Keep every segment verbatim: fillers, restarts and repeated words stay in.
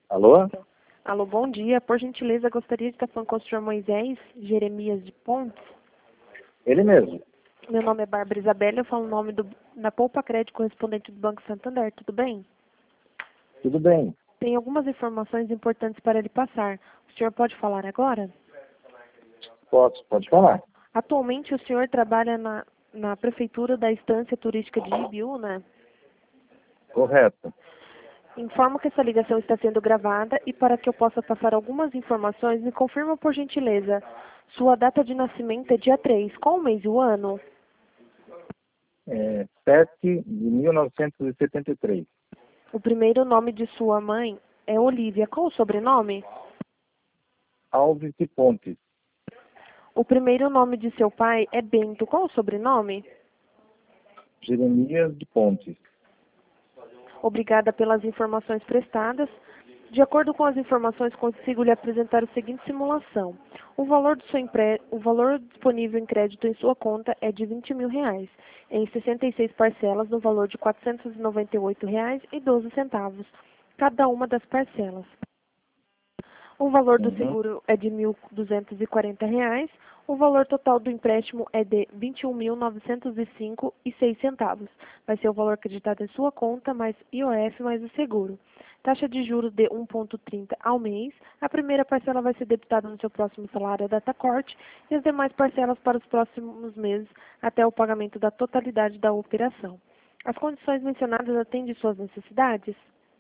Alô? Alô, bom dia. Por gentileza, gostaria de estar falando com o senhor Moisés Jeremias de Pontes. Ele mesmo. Meu nome é Bárbara Isabela, eu falo o nome do, da Poupa Crédito correspondente do Banco Santander, tudo bem? Tudo bem. Tem algumas informações importantes para lhe passar. O senhor pode falar agora? Posso, pode falar. Atualmente o senhor trabalha na, na Prefeitura da Estância Turística de Ibiúna. Correto. Informo que essa ligação está sendo gravada e para que eu possa passar algumas informações, me confirma por gentileza. Sua data de nascimento é dia três. Qual o mês e o ano? É, sete de mil novecentos e setenta e três. O primeiro nome de sua mãe é Olívia. Qual o sobrenome? Alves de Pontes. O primeiro nome de seu pai é Bento. Qual o sobrenome? Jeremias de Pontes. Obrigada pelas informações prestadas. De acordo com as informações, consigo lhe apresentar a seguinte simulação. O valor, do seu empre... o valor disponível em crédito em sua conta é de vinte mil reais, em sessenta e seis parcelas no valor de quatrocentos e noventa e oito reais e doze centavos, cada uma das parcelas. O valor do Uhum. seguro é de mil duzentos e quarenta reais. O valor total do empréstimo é de vinte e um mil novecentos e cinco reais e seis centavos. Vai ser o valor acreditado em sua conta, mais I O F, mais o seguro. Taxa de juros de um vírgula trinta ao mês. A primeira parcela vai ser debitada no seu próximo salário a data corte e as demais parcelas para os próximos meses até o pagamento da totalidade da operação. As condições mencionadas atendem suas necessidades?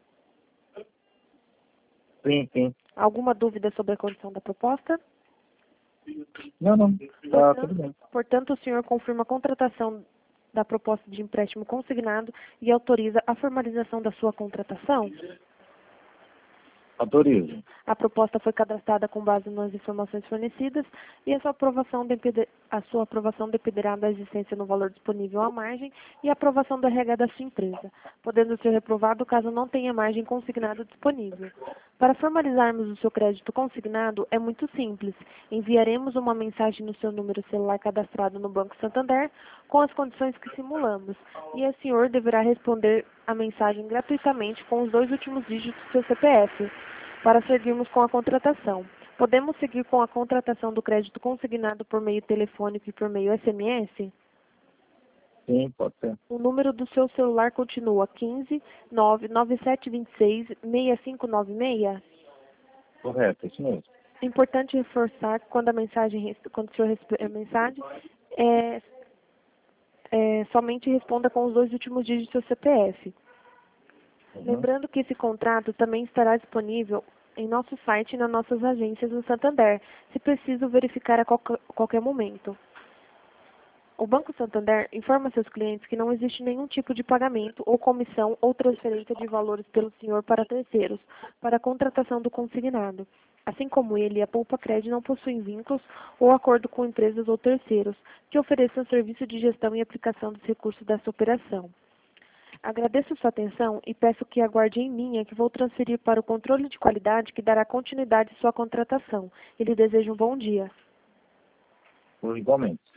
Sim, sim. Alguma dúvida sobre a condição da proposta? Não, não. Tá tudo bem. Portanto, o senhor confirma a contratação da proposta de empréstimo consignado e autoriza a formalização da sua contratação? Autorizo. A proposta foi cadastrada com base nas informações fornecidas e a sua aprovação, depende, a sua aprovação dependerá da existência no valor disponível à margem e a aprovação do R H da sua empresa, podendo ser reprovado caso não tenha margem consignada disponível. Para formalizarmos o seu crédito consignado, é muito simples. Enviaremos uma mensagem no seu número celular cadastrado no Banco Santander com as condições que simulamos e o senhor deverá responder a mensagem gratuitamente com os dois últimos dígitos do seu C P F. Para seguirmos com a contratação. Podemos seguir com a contratação do crédito consignado por meio telefônico e por meio S M S? Sim, pode ser. O número do seu celular continua quinze, nove nove sete dois seis, seis cinco nove seis? Correto, isso mesmo. É importante reforçar que quando a mensagem, quando o senhor receber a mensagem, é, é, somente responda com os dois últimos dígitos do seu C P F. Uhum. Lembrando que esse contrato também estará disponível em nosso site e nas nossas agências no Santander, se preciso verificar a qualquer, qualquer momento. O Banco Santander informa seus clientes que não existe nenhum tipo de pagamento ou comissão ou transferência de valores pelo senhor para terceiros, para a contratação do consignado. Assim como ele, a Poupa Crédito não possuem vínculos ou acordo com empresas ou terceiros que ofereçam serviço de gestão e aplicação dos recursos dessa operação. Agradeço sua atenção e peço que aguarde em linha que vou transferir para o controle de qualidade que dará continuidade à sua contratação. E lhe desejo um bom dia. Igualmente.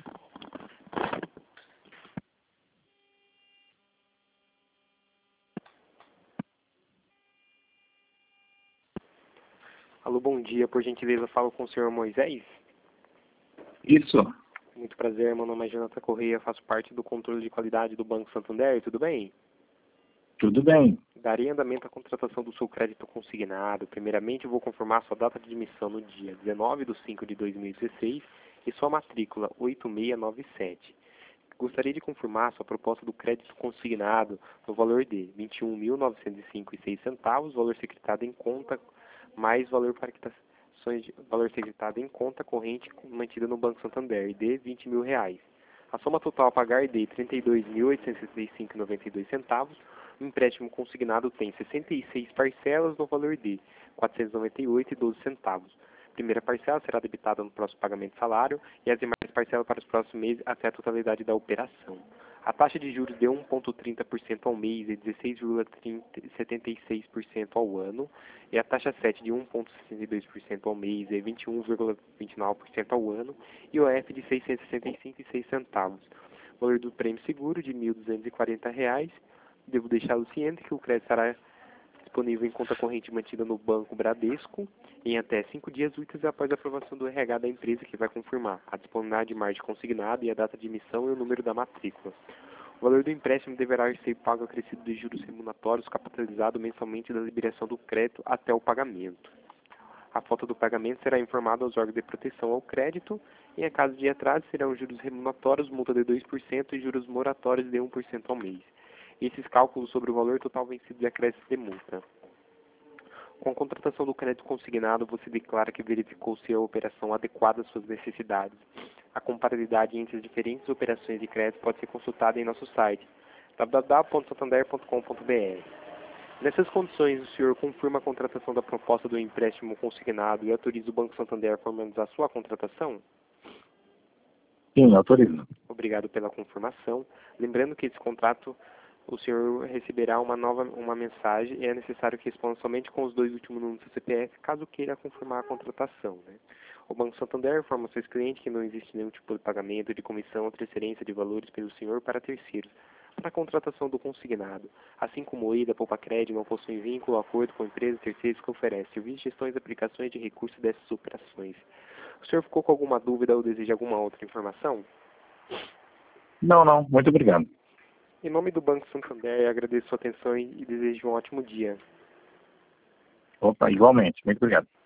Alô, bom dia. Por gentileza, falo com o senhor Moisés. Isso. Muito prazer, meu nome é Jonathan Correia, faço parte do controle de qualidade do Banco Santander, tudo bem? Tudo bem. Darei andamento à contratação do seu crédito consignado. Primeiramente, eu vou confirmar sua data de admissão no dia dezenove de cinco de dois mil e dezesseis e sua matrícula oito seis nove sete. Gostaria de confirmar sua proposta do crédito consignado no valor de vinte e um mil novecentos e cinco reais e seis centavos, valor secretado em conta, mais valor para quitações de valor secretado em conta corrente mantida no Banco Santander, de vinte mil reais. A soma total a pagar é de trinta e dois mil oitocentos e sessenta e cinco reais e noventa e dois centavos. O empréstimo consignado tem sessenta e seis parcelas no valor de quatrocentos e noventa e oito reais e doze centavos. A primeira parcela será debitada no próximo pagamento de salário e as demais parcelas para os próximos meses até a totalidade da operação. A taxa de juros de um vírgula trinta por cento ao mês e dezesseis vírgula setenta e seis por cento ao ano, e a taxa sete de um vírgula sessenta e dois por cento ao mês e vinte e um vírgula vinte e nove por cento ao ano, e o F de seiscentos e sessenta e cinco reais e seis centavos. O valor do prêmio seguro de mil duzentos e quarenta reais. Devo deixá-lo ciente que o crédito estará disponível em conta corrente mantida no Banco Bradesco em até cinco dias úteis após a aprovação do R H da empresa, que vai confirmar a disponibilidade de margem consignada e a data de emissão e o número da matrícula. O valor do empréstimo deverá ser pago acrescido de juros remuneratórios capitalizado mensalmente da liberação do crédito até o pagamento. A falta do pagamento será informada aos órgãos de proteção ao crédito e, em caso de atraso, serão juros remuneratórios, multa de dois por cento e juros moratórios de um por cento ao mês. Esses cálculos sobre o valor total vencido e acréscimo de multa. Com a contratação do crédito consignado, você declara que verificou se a operação adequada às suas necessidades. A comparabilidade entre as diferentes operações de crédito pode ser consultada em nosso site w w w ponto santander ponto com ponto b r. Nessas condições, o senhor confirma a contratação da proposta do empréstimo consignado e autoriza o Banco Santander a formalizar sua contratação? Sim, autorizo. Obrigado pela confirmação. Lembrando que esse contrato, o senhor receberá uma nova uma mensagem e é necessário que responda somente com os dois últimos números do C P F, caso queira confirmar a contratação, né? O Banco Santander informa aos seus clientes que não existe nenhum tipo de pagamento de comissão ou transferência de valores pelo senhor para terceiros para a contratação do consignado, assim como o I D A, Poupa Crédito, não possuem vínculo ou acordo com empresas terceiras que oferecem serviços, gestões e aplicações de recursos dessas operações. O senhor ficou com alguma dúvida ou deseja alguma outra informação? Não, não. Muito obrigado. Em nome do Banco Santander, agradeço sua atenção e desejo um ótimo dia. Opa, igualmente. Muito obrigado.